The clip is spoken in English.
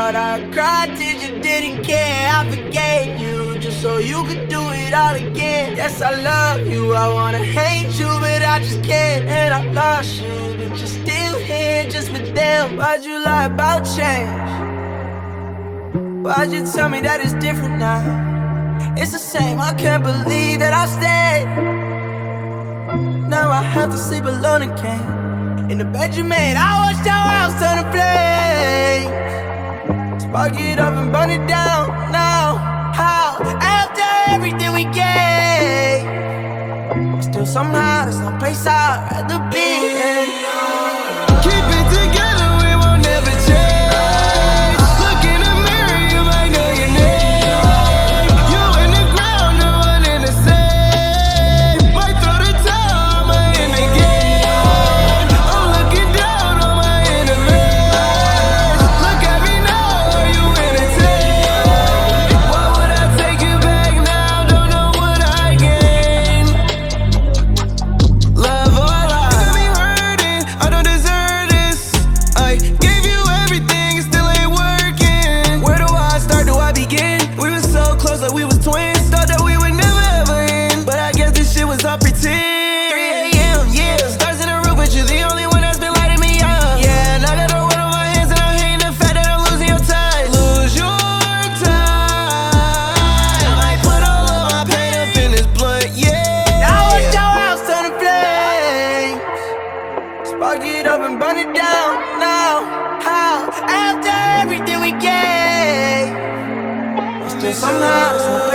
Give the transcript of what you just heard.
thought I cried till you didn't care. I forgave you just so you could do it all again. Yes, I love you, I wanna hate you, but I just can't. And I lost you, but you're still here just with them. Why'd you lie about change? Why'd you tell me that it's different now? It's the same, I can't believe that I stayed. Now I have to sleep alone again. In the bed you made, I watched our house turn to flames. Spark it up and burn it down. Now, how? After everything we gave, still somehow there's no place I'd rather be. Keep it together, we won't never change. Look in the mirror, you might know your name. You in the ground, no one in the same. Might throw the towel, might in the game. I'm looking down on my enemies. Look at me now, are you entertained? Why would I take you back now? Don't know what I gained. Love or lie, got me hurting, I don't deserve this. I gave you everything, it still ain't working. Where do I start, do I begin? We were so close like we was twins. Thought that we would never ever end, but I guess this shit was all pretend. 3 a.m., yeah, stars in the roof, but you're the only one that's been lighting me up. Yeah, and I got a word on my hands, and I'm hating the fact that I'm losing your time. Lose your time. I might put all of my pain up in this blunt, yeah. I watched our house turn to flames. Spark it up and burn it down. Now, how? After everything we gave, still somehow there's no